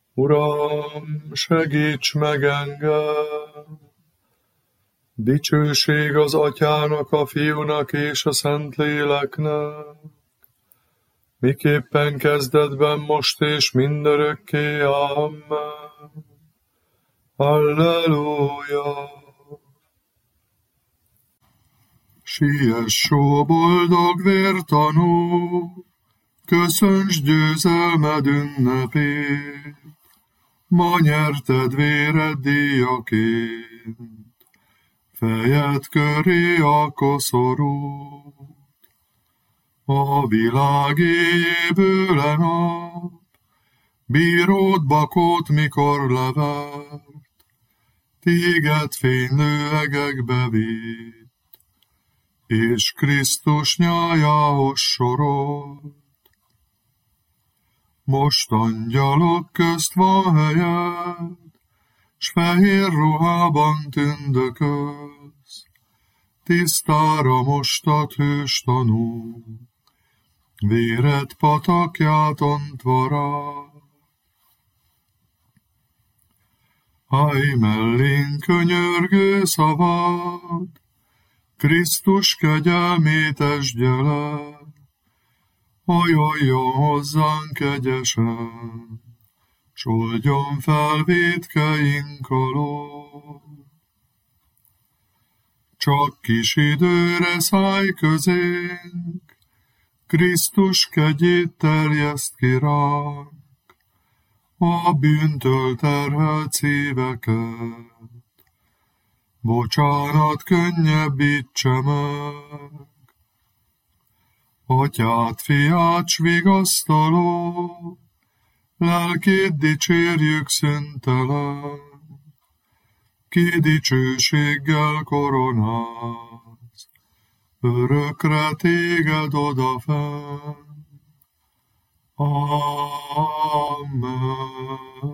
Uram, segíts meg engem! Dicsőség az Atyának, a Fiúnak és a Szentléleknek, miképpen kezdetben, most és mindörökké. Amen. Halleluja! Siess, ó boldog vértanú, köszönts győzelmed ünnepét, ma nyerted véred díjaként, fejed köré a koszorút. A világ éjjéből a nap, bíród bakót mikor levert, téged fénylő egekbe vitt, és Krisztus nyájához sorolt. Most angyalok közt van helyed, s fehér ruhában tündökölsz, tisztára mostat hős tanú, véred patakját ontva rá. Állj mellénk könyörgő szavad, Krisztus kegyelmét esdje le, hajoljon hozzánk kegyesen, s oldjon fel vétkeink alól. Csak kis időre szállj közénk, Krisztus kegyét terjeszt ki ránk, a bűntől terhelt szíveket, bocsánat könnyebbítse meg. Atyát, Fiát s vigasztaló, lelkét dicsérjük szüntelen, ki dicsőséggel koronáz, örökre téged odafenn. Amen.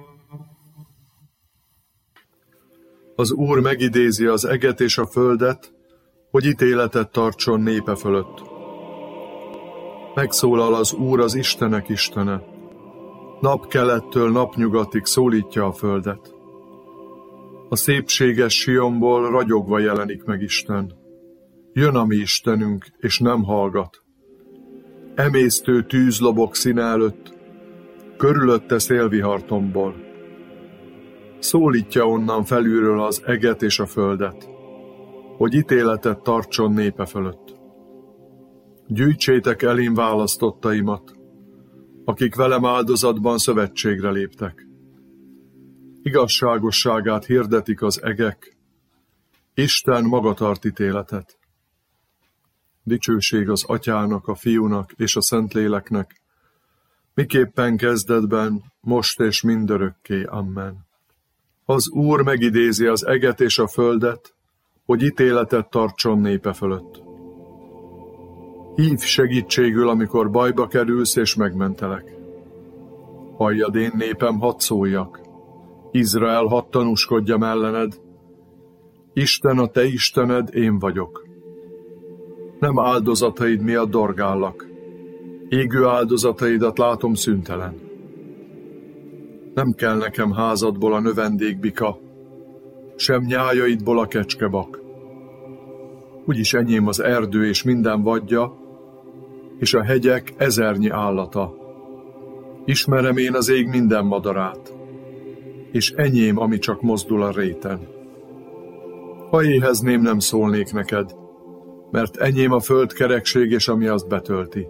Az Úr megidézi az eget és a földet, hogy ítéletet tartson népe fölött. Megszólal az Úr, az Istenek Istene, napkelettől napnyugatig szólítja a földet. A szépséges Sionból ragyogva jelenik meg Isten. Jön a mi Istenünk, és nem hallgat. Emésztő tűz lobog színe előtt, körülötte szélvihar tombol. Szólítja onnan felülről az eget és a földet, hogy ítéletet tartson népe fölött. Gyűjtsétek elém választottaimat, akik velem áldozatban szövetségre léptek. Igazságosságát hirdetik az egek, Isten maga tart ítéletet. Dicsőség az Atyának, a Fiúnak és a Szentléleknek, miképpen kezdetben, most és mindörökké. Amen. Az Úr megidézi az eget és a földet, hogy ítéletet tartson népe fölött. Hívj segítségül, amikor bajba kerülsz, és megmentelek. Halljad, én népem, hadd szóljak. Izrael, hadd tanúskodjam ellened. Isten, a te Istened, én vagyok. Nem áldozataid miatt dorgállak. Égő áldozataidat látom szüntelen. Nem kell nekem házadból a növendékbika, sem nyájaidból a kecskebak. Úgyis enyém az erdő és minden vadja, és a hegyek ezernyi állata. Ismerem én az ég minden madarát, és enyém, ami csak mozdul a réten. Ha éhezném, nem szólnék neked, mert enyém a föld kerekség, és ami azt betölti.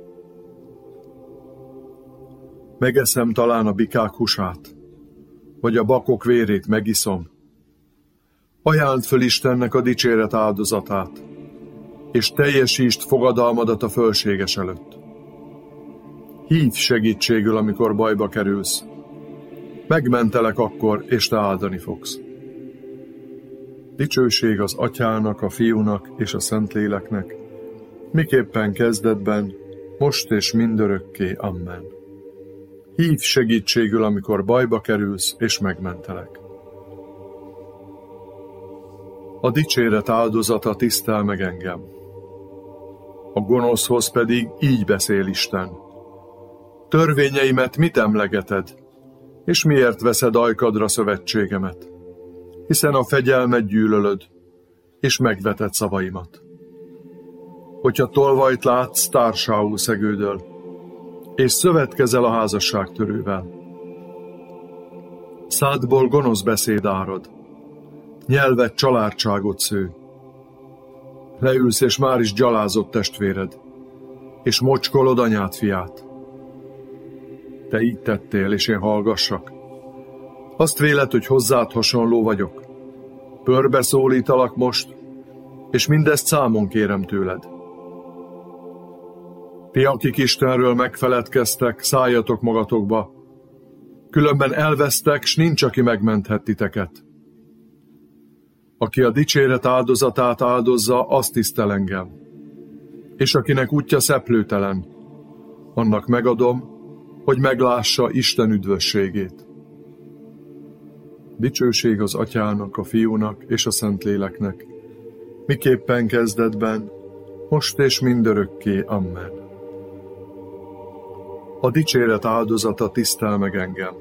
Megeszem talán a bikák húsát, vagy a bakok vérét megiszom. Ajáld föl Istennek a dicséret áldozatát, és teljesítsd fogadalmadat a fölséges előtt. Hívj segítségül, amikor bajba kerülsz. Megmentelek akkor, és te áldani fogsz. Dicsőség az Atyának, a Fiúnak és a Szentléleknek, miképpen kezdetben, most és mindörökké. Amen. Hívj segítségül, amikor bajba kerülsz, és megmentelek. A dicséret áldozata tisztel meg engem. A gonoszhoz pedig így beszél Isten. Törvényeimet mit emlegeted? És miért veszed ajkadra szövetségemet? Hiszen a fegyelmet gyűlölöd, és megveted szavaimat. Hogyha tolvajt látsz, társául szegődöl, és szövetkezel a házasságtörővel. Szádból gonosz beszéd árad, nyelved családságot sző. Leülsz, és már is gyalázott testvéred, és mocskolod anyád fiát. Te így tettél, és én hallgassak. Azt véled, hogy hozzád hasonló vagyok. Pörbe szólítalak most, és mindezt számon kérem tőled. Ti, akik Istenről megfeledkeztek, szálljatok magatokba, különben elvesztek, s nincs, aki megmenthet titeket. Aki a dicséret áldozatát áldozza, azt tisztel engem. És akinek útja szeplőtelen, annak megadom, hogy meglássa Isten üdvösségét. Dicsőség az Atyának, a Fiúnak és a Szentléleknek, miképpen kezdetben, most és mindörökké. Amen. A dicséret áldozata tisztel meg engem.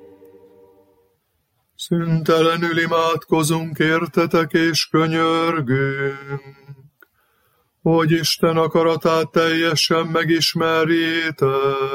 Szüntelenül imádkozunk értetek és könyörgünk, hogy Isten akaratát teljesen megismerjétek.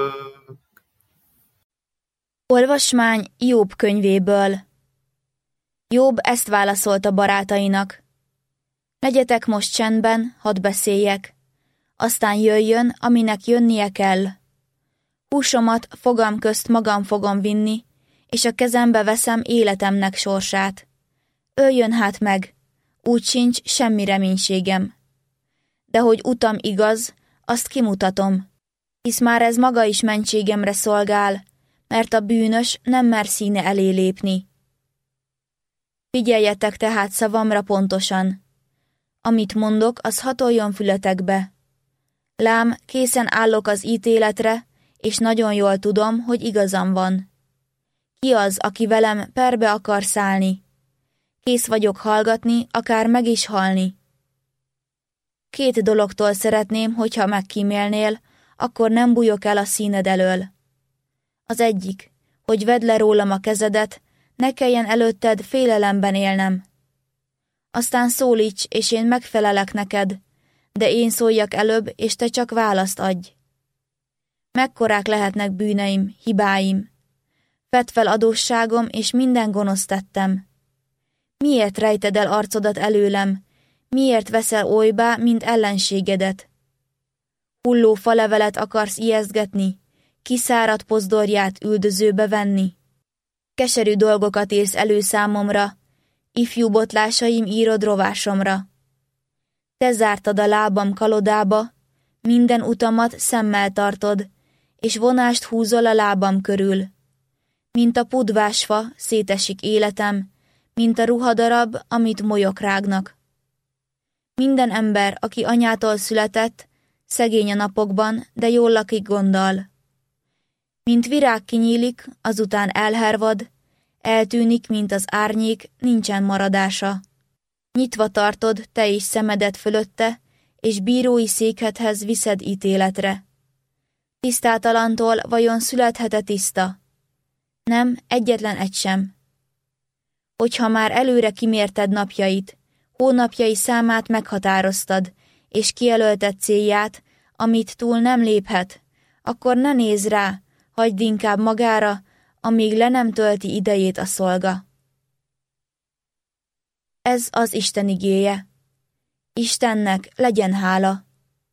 Olvasmány Jobb könyvéből. Jobb ezt válaszolta barátainak. Legyetek most csendben, hadd beszéljek. Aztán jöjjön, aminek jönnie kell. Húsomat fogam közt magam fogom vinni, és a kezembe veszem életemnek sorsát. Öljön hát meg, úgy sincs semmi reménységem. De hogy utam igaz, azt kimutatom, hisz már ez maga is mentségemre szolgál, mert a bűnös nem mer színe elé lépni. Figyeljetek tehát szavamra pontosan. Amit mondok, az hatoljon fületekbe. Lám, készen állok az ítéletre, és nagyon jól tudom, hogy igazam van. Ki az, aki velem perbe akar szállni? Kész vagyok hallgatni, akár meg is halni. 2 dologtól szeretném, hogyha megkímélnél, akkor nem bújok el a színed elől. Az egyik, hogy vedd le rólam a kezedet, ne kelljen előtted félelemben élnem. Aztán szólíts, és én megfelelek neked, de én szóljak előbb, és te csak választ adj. Mekkorák lehetnek bűneim, hibáim? Vedd fel adósságom, és minden gonoszt tettem. Miért rejted el arcodat előlem? Miért veszel olybá, mint ellenségedet? Hulló falevelet akarsz ijesztgetni? Kiszáradt pozdorját üldözőbe venni? Keserű dolgokat írsz elő számomra, ifjú botlásaim írod rovásomra. Te zártad a lábam kalodába, minden utamat szemmel tartod, és vonást húzol a lábam körül. Mint a pudvásfa szétesik életem, mint a ruhadarab, amit molyok rágnak. Minden ember, aki anyától született, szegény a napokban, de jól lakik gonddal. Mint virág kinyílik, azután elhervad, eltűnik, mint az árnyék, nincsen maradása. Nyitva tartod te is szemedet fölötte, és bírói székhethez viszed ítéletre. Tisztátalantól vajon születhet-e tiszta? Nem, egyetlen egy sem. Hogyha már előre kimérted napjait, hónapjai számát meghatároztad, és kijelölted célját, amit túl nem léphet, akkor ne nézz rá, hagyd inkább magára, amíg le nem tölti idejét a szolga. Ez az Isten igéje. Istennek legyen hála.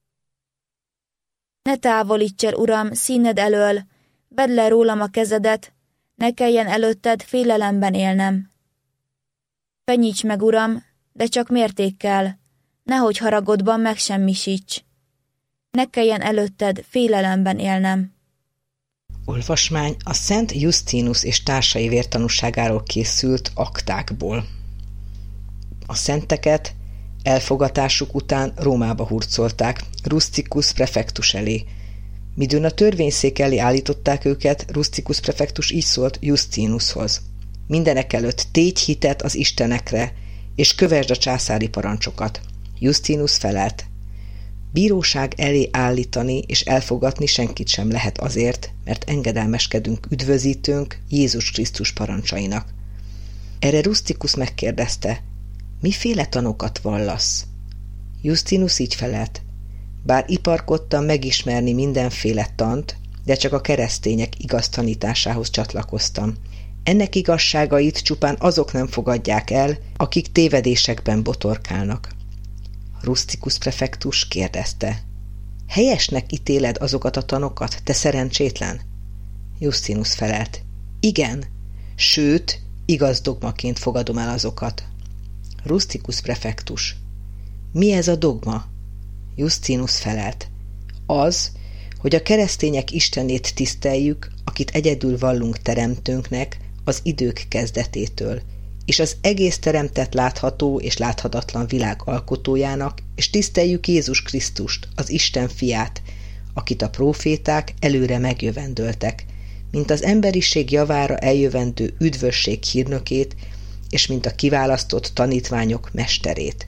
Ne távolíts el, Uram, színed elől, vedd le rólam a kezedet, ne kelljen előtted félelemben élnem. Fenyíts meg, Uram, de csak mértékkel, nehogy haragodban megsemmisíts. Ne kelljen előtted félelemben élnem. Olvasmány a Szent Justinus és társai vértanúságáról készült aktákból. A szenteket elfogatásuk után Rómába hurcolták, Rusticus prefektus elé. Midőn a törvényszék elé állították őket, Rusticus prefektus így szólt Justinushoz. Mindenekelőtt tégy hitet az istenekre, és kövesd a császári parancsokat. Justinus felelt. Bíróság elé állítani és elfogadni senkit sem lehet azért, mert engedelmeskedünk üdvözítőnk Jézus Krisztus parancsainak. Erre Rusztikus megkérdezte, miféle tanokat vallasz? Justinus így felelt, bár iparkodtam megismerni mindenféle tant, de csak a keresztények igaz tanításához csatlakoztam. Ennek igazságait csupán azok nem fogadják el, akik tévedésekben botorkálnak. Rusztikus prefektus kérdezte, helyesnek ítéled azokat a tanokat, te szerencsétlen? Justinus felelt, igen, sőt, igaz dogmaként fogadom el azokat. Rusztikus prefektus, mi ez a dogma? Justinus felelt, az, hogy a keresztények Istenét tiszteljük, akit egyedül vallunk teremtőnknek az idők kezdetétől, és az egész teremtett látható és láthatatlan világ alkotójának, és tiszteljük Jézus Krisztust, az Isten fiát, akit a próféták előre megjövendöltek, mint az emberiség javára eljövendő üdvösség hírnökét, és mint a kiválasztott tanítványok mesterét.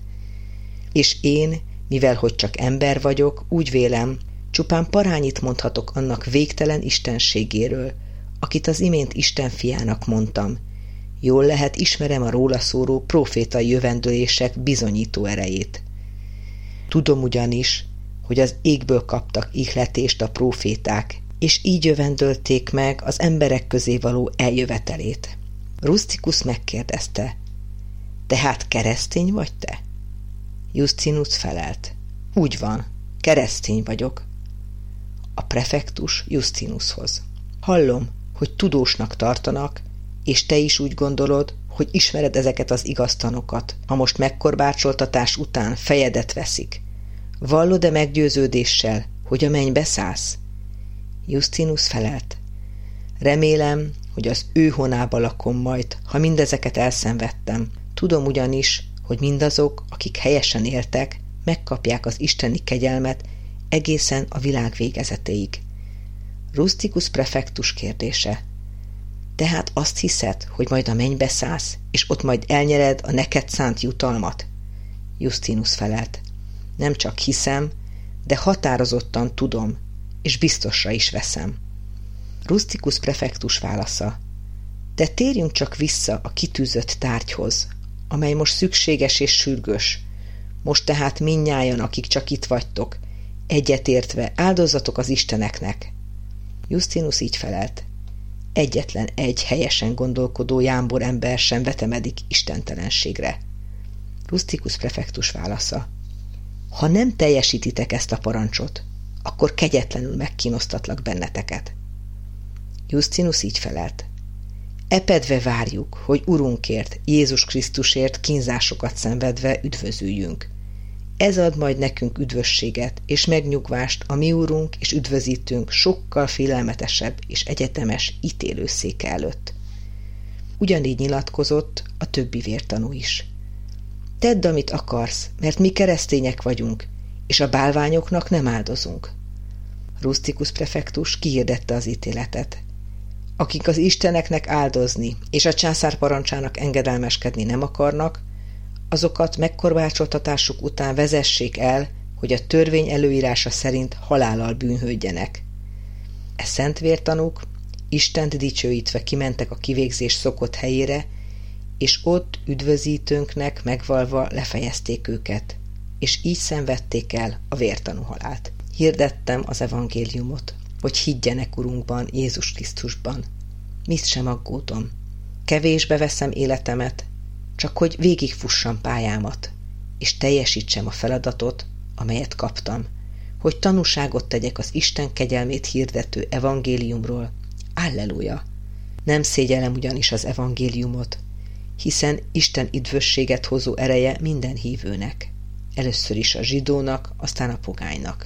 És én, mivel hogy csak ember vagyok, úgy vélem, csupán parányit mondhatok annak végtelen istenségéről, akit az imént Isten fiának mondtam. Jól lehet ismerem a róla szóló prófétai jövendőlések bizonyító erejét. Tudom ugyanis, hogy az égből kaptak ihletést a próféták, és így jövendölték meg az emberek közé való eljövetelét. Rusztikus megkérdezte, tehát keresztény vagy te? Justinus felelt, úgy van, keresztény vagyok. A prefektus Justinushoz. Hallom, hogy tudósnak tartanak, és te is úgy gondolod, hogy ismered ezeket az igaztanokat, ha most megkorbácsoltatás után fejedet veszik. Vallod-e meggyőződéssel, hogy a mennybe szállsz? Justinus felelt. Remélem, hogy az ő honába lakom majd, ha mindezeket elszenvedtem. Tudom ugyanis, hogy mindazok, akik helyesen éltek, megkapják az isteni kegyelmet egészen a világ végezetéig. Rusztikus prefektus kérdése. Tehát azt hiszed, hogy majd a mennybe szállsz, és ott majd elnyered a neked szánt jutalmat? Justinus felelt. Nem csak hiszem, de határozottan tudom, és biztosra is veszem. Rusztikus prefektus válasza. De térjünk csak vissza a kitűzött tárgyhoz, amely most szükséges és sürgős. Most tehát mindnyájan, akik csak itt vagytok, egyetértve áldozzatok az isteneknek. Justinus így felelt. Egyetlen egy helyesen gondolkodó jámbor ember sem vetemedik istentelenségre. Rusztikus prefektus válasza. Ha nem teljesítitek ezt a parancsot, akkor kegyetlenül megkínosztatlak benneteket. Justinus így felelt. Epedve várjuk, hogy Urunkért, Jézus Krisztusért kínzásokat szenvedve üdvözüljünk. Ez ad majd nekünk üdvösséget és megnyugvást a mi Urunk és üdvözítőnk sokkal félelmetesebb és egyetemes ítélőszéke előtt. Ugyanígy nyilatkozott a többi vértanú is. Tedd, amit akarsz, mert mi keresztények vagyunk, és a bálványoknak nem áldozunk. Rusztikus prefektus kihirdette az ítéletet. Akik az isteneknek áldozni és a császár parancsának engedelmeskedni nem akarnak, azokat megkorbácsoltatásuk után vezessék el, hogy a törvény előírása szerint halállal bűnhődjenek. E szent vértanúk Istent dicsőítve kimentek a kivégzés szokott helyére, és ott üdvözítőnknek megvalva lefejezték őket, és így szenvedték el a vértanú halált. Hirdettem az evangéliumot, hogy higgyenek Urunkban, Jézus Krisztusban. Mit sem aggódom. Kevésbe veszem életemet, csak hogy végigfussam pályámat, és teljesítsem a feladatot, amelyet kaptam, hogy tanúságot tegyek az Isten kegyelmét hirdető evangéliumról. Alleluja! Nem szégyellem ugyanis az evangéliumot, hiszen Isten üdvösséget hozó ereje minden hívőnek. Először is a zsidónak, aztán a pogánynak.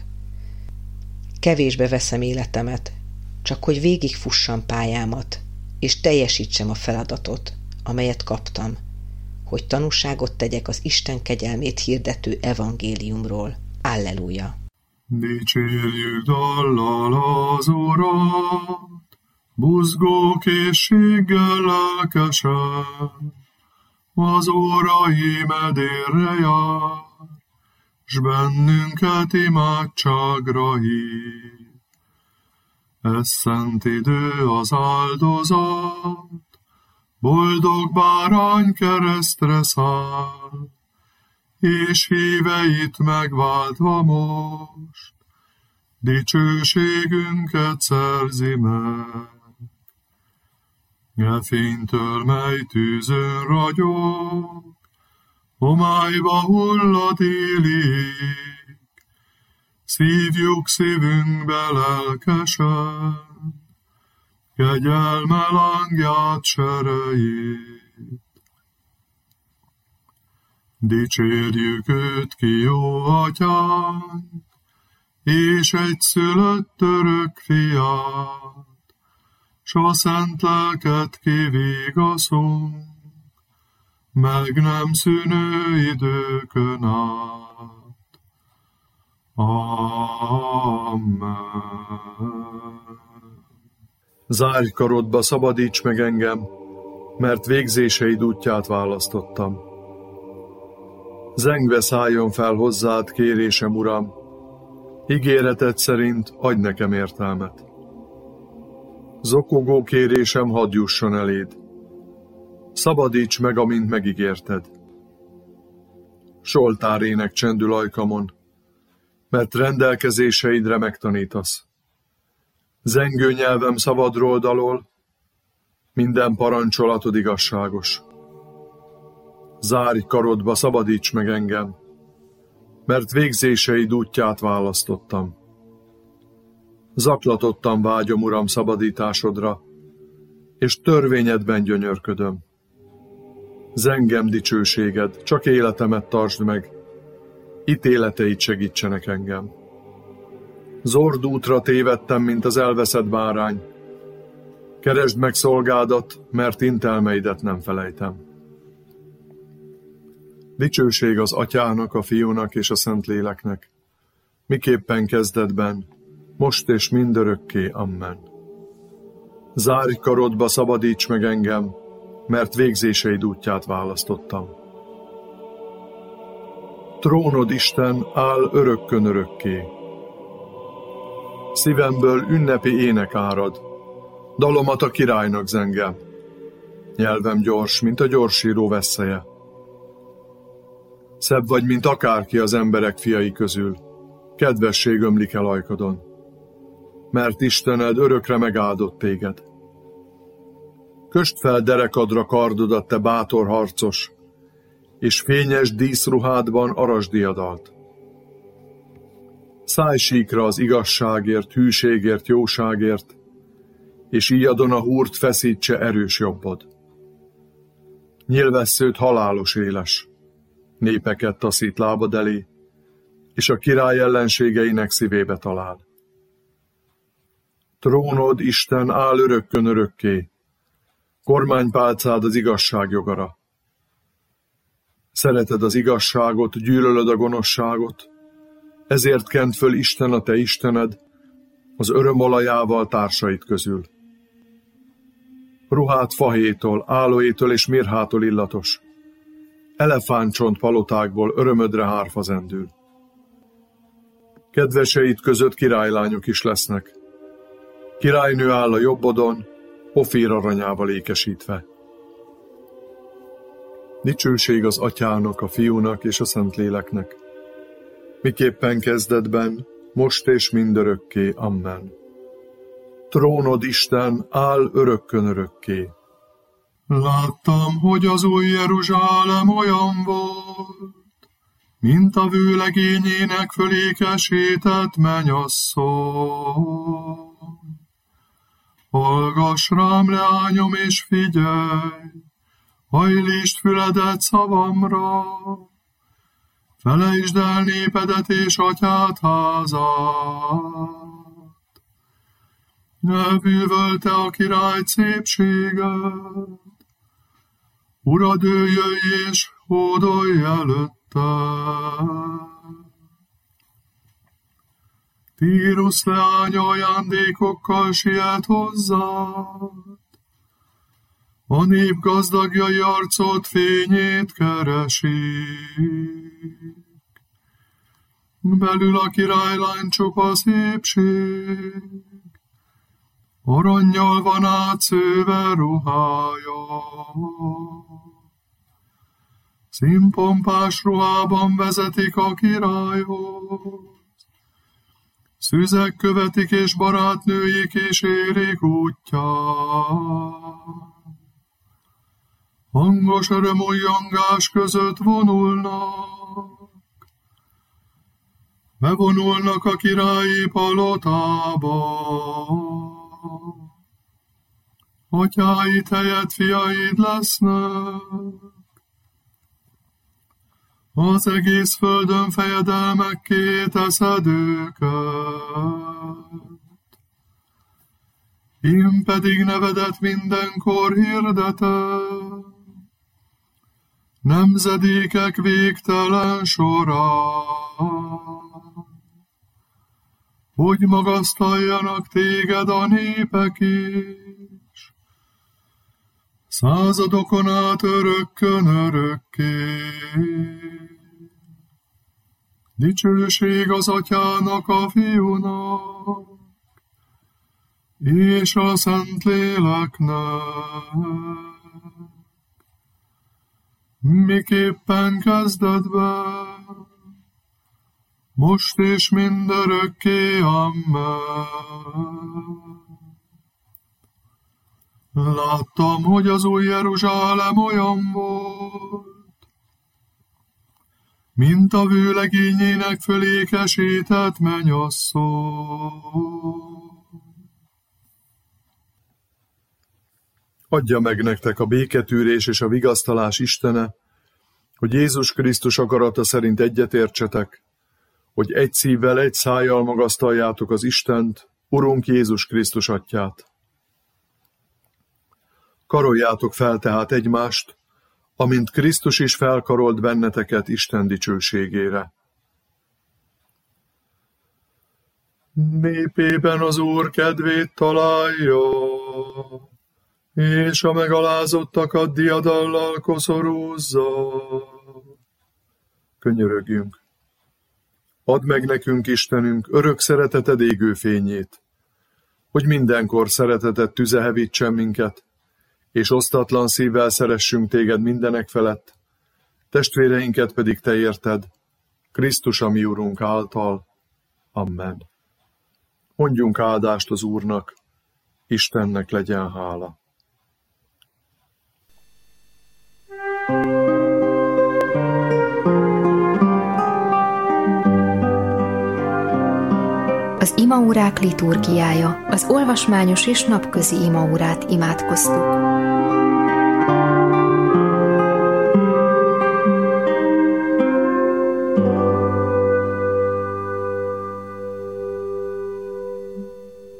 Kevésbe veszem életemet, csak hogy végigfussam pályámat, és teljesítsem a feladatot, amelyet kaptam, hogy tanúságot tegyek az Isten kegyelmét hirdető evangéliumról. Alleluja! Dicsérjük dallal az Urat, buzgó készséggel lelkesen, az órai medérre jár, s bennünket imádságra hív. Ez szent idő az áldozat, boldog bárány keresztre száll, és híveit megváltva most, dicsőségünket szerzi meg. E fénytől, mely tűzön ragyog, homályba hullad élig, szívjuk szívünkbe lelkesen, kegyelme lángját serejét. Dicsérjük őt ki, jó atyánk, és egyszülött örök fiát, s a szent lelket kivigaszunk, meg nem szűnő időkön át. Amen. Zárj karodba, szabadíts meg engem, mert végzéseid útját választottam. Zengve szálljon fel hozzád kérésem, Uram, ígéreted szerint adj nekem értelmet. Zokogó kérésem hadd jusson eléd. Szabadíts meg, amint megígérted. Soltárének csendül ajkamon, mert rendelkezéseidre megtanítasz. Zengő nyelvem szabadról dalol, minden parancsolatod igazságos. Zárj karodba, szabadíts meg engem, mert végzéseid útját választottam. Zaklatottan vágyom, Uram, szabadításodra, és törvényedben gyönyörködöm. Zengem dicsőséged, csak életemet tartsd meg, ítéleteid segítsenek engem. Zord útra tévedtem, mint az elveszett bárány. Keresd meg szolgádat, mert intelmeidet nem felejtem. Dicsőség az Atyának, a Fiúnak és a Szentléleknek, miképpen kezdetben, most és mindörökké. Amen. Zárj karodba, szabadíts meg engem, mert végzéseid útját választottam. Trónod, Isten, áll örökkön örökké. Szívemből ünnepi ének árad, dalomat a királynak zengem. Nyelvem gyors, mint a gyorsíró vesszeje. Szebb vagy, mint akárki az emberek fiai közül, kedvesség ömlik el ajkadon, mert Istened örökre megáldott téged. Kösd fel derekadra kardodat, te bátor harcos, és fényes díszruhádban arasd diadalt. Szállj síkra az igazságért, hűségért, jóságért, és íjadon a húrt feszítse erős jobbod. Nyilvessződ halálos éles, népeket taszít lábad elé, és a király ellenségeinek szívébe talál. Trónod, Isten, áll örökkön örökké, kormánypálcád az igazság jogara. Szereted az igazságot, gyűlölöd a gonoszságot, ezért kent föl Isten, a te Istened, az örömolajával társait közül. Ruhát fahétól, álóétől és mirhától illatos, elefántcsont palotákból örömödre hárfa zendül. Kedveseid között királylányok is lesznek. Királynő áll a jobbodon, Ofír aranyával ékesítve. Dicsőség az Atyának, a Fiúnak és a Szentléleknek, miképpen kezdetben, most és mindörökké. Amen. Trónod, Isten, áll örökkön örökké. Láttam, hogy az új Jeruzsálem olyan volt, mint a vőlegényének fölékesített mennyasszony. Hallgass rám, leányom, és figyelj, hajlítsd füledet szavamra, felejtsd el népedet és atyád házát. Ne bűvölte a király szépséget, Urad, ő jöjj és hódolj előtte. Tírusz leánya ajándékokkal siet hozzád, a nép gazdagjai arcod fényét keresik. Belül a királylány csupa szépség, arannyal van átszőve ruhája. Színpompás ruhában vezetik a királyhoz, szüzek követik és barátnői kísérik útján. Hangos örömújjongás között vonulnak, bevonulnak a királyi palotába. Atyáid helyett fiaid lesznek, az egész földön fejedelmekké teszed őket. Én pedig nevedet mindenkor hirdetem, nemzedékek végtelen során, hogy magasztaljanak téged a népek is, századokon át örökkön örökké. Dicsőség az Atyának, a Fiúnak, és a Szentléleknek, miképpen kezdetben, most és mindörökké. Amen. Láttam, hogy az új Jeruzsálem olyan volt, mint a vőlegényének fölékesített mennyasszony. Adja meg nektek a béketűrés és a vigasztalás Istene, hogy Jézus Krisztus akarata szerint egyetértsetek, hogy egy szívvel, egy szájjal magasztaljátok az Istent, Urunk Jézus Krisztus Atyát. Karoljátok fel tehát egymást, amint Krisztus is felkarolt benneteket Isten dicsőségére. Népében az Úr kedvét találja, és a megalázottakat diadallal koszorúzza. Könyörögjünk! Add meg nekünk, Istenünk, örök szereteted égő fényét, hogy mindenkor szereteted tüze hevítsen minket, és osztatlan szívvel szeressünk téged mindenek felett, testvéreinket pedig te érted, Krisztus a mi Urunk által. Amen. Mondjunk áldást az Úrnak, Istennek legyen hála. Az imaórák liturgiája, az olvasmányos és napközi imaórát imádkoztuk.